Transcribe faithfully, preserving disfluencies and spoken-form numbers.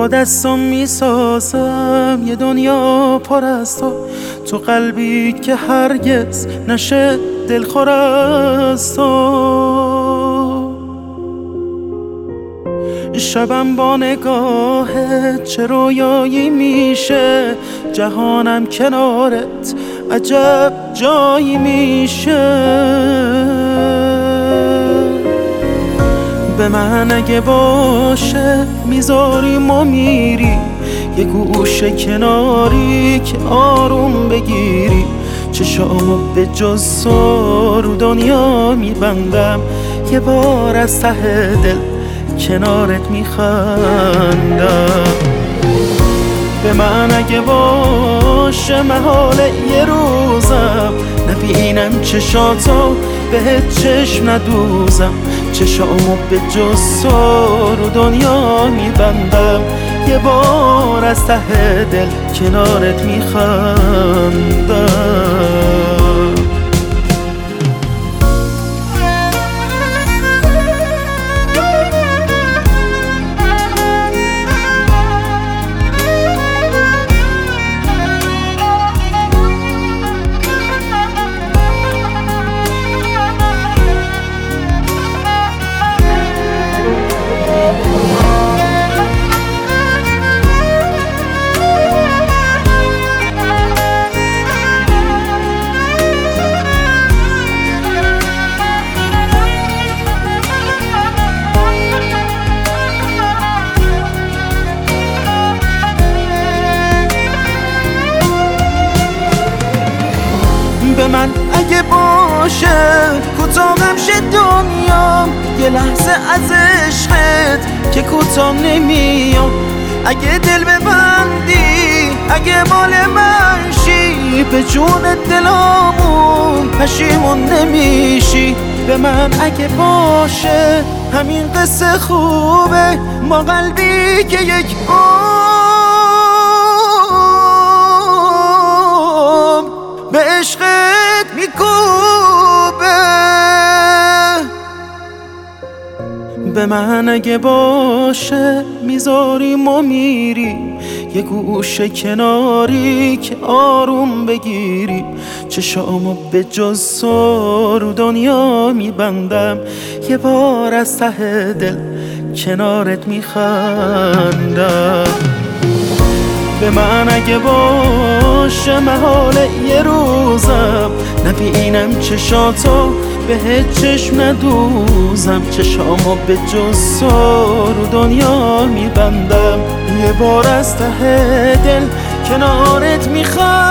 با دستم میسازم یه دنیا پر از تو، تو قلبی که هرگز نشه دلخور از تو. شبم با نگاهت چه رویایی میشه، جهانم کنارت عجب جایی میشه. به من اگه باشه میذاری ما میری یه گوشه کناری که آروم بگیری، چشامو به جز تو رو دنیا میبندم، یه بار از ته دل کنارت میخندم. به من اگه باشه محال یه روزم نبینم چشاتو بهت چشم ندوزم، چشامو به جز تو رو دنیا میبندم، یه بار از ته دل کنارت میخندم. به من اگه باشه کوتاهم شه دنیا، یه لحظه از عشقت که کوتاه نمیام. اگه دل ببندی اگه مال من شی، به جون دلامون پشیمون نمیشی. به من اگه باشه همین قصه خوبه، ما قلبی که یک عمر به عشقت میکوبه. به من اگه باشه میذاری ما میری یه گوشه کناری که آروم بگیری، چشامو به جز تو رو دنیا میبندم، یه بار از ته دل کنارت میخندم. به من اگه باشه محال یه روزم نبینم چشاتو بهت چشم ندوزم، چشامو به جز تو رو دنیا میبندم، یه بار از ته دل کنارت میخوام.